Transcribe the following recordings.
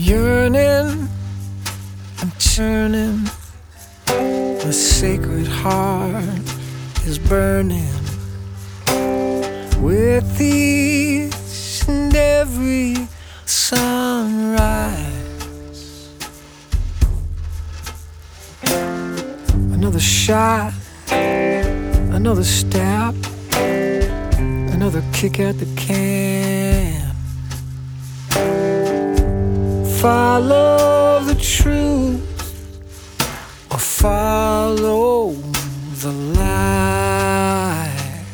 Yearning and churning, my sacred heart is burning with each and every sunrise. Another shot, another step, another kick at the can. Follow the truth or follow the lie.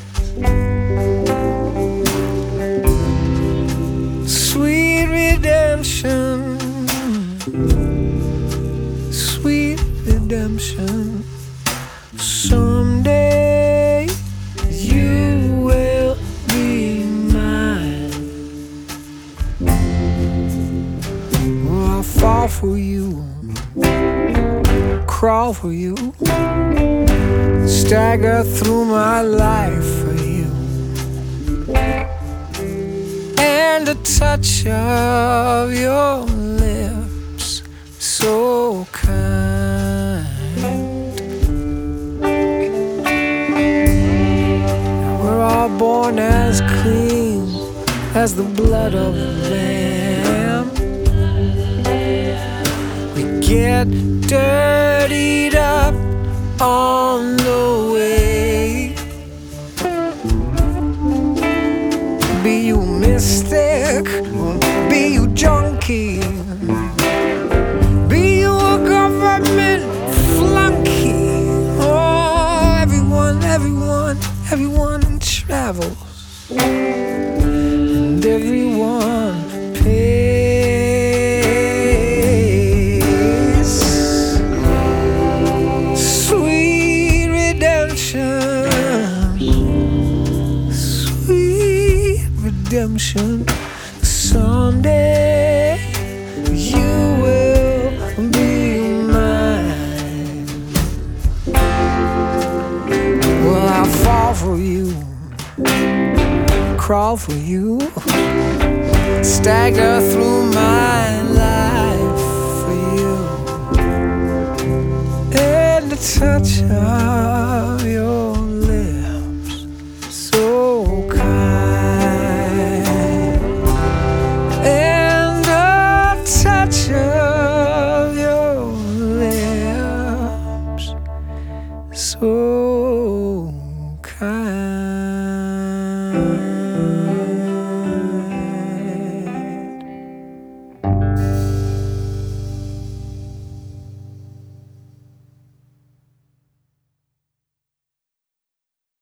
Sweet redemption, sweet redemption. Someday you will be mine. Oh, I'll fall for you, crawl for you, stagger through my life for you. And a touch of your lips, so kind. We're all born as clean as the blood of a lamb. We get dirtied up on the way. Be you mystic or be you junkie, be you a government flunky. Oh, everyone travels and everyone pays. Sweet redemption, sweet redemption. Someday you will be mine. Well, I'll fall for you, crawl for you, stagger through my life for you. And the touch of your lips, so kind. And the touch of your lips, so kind.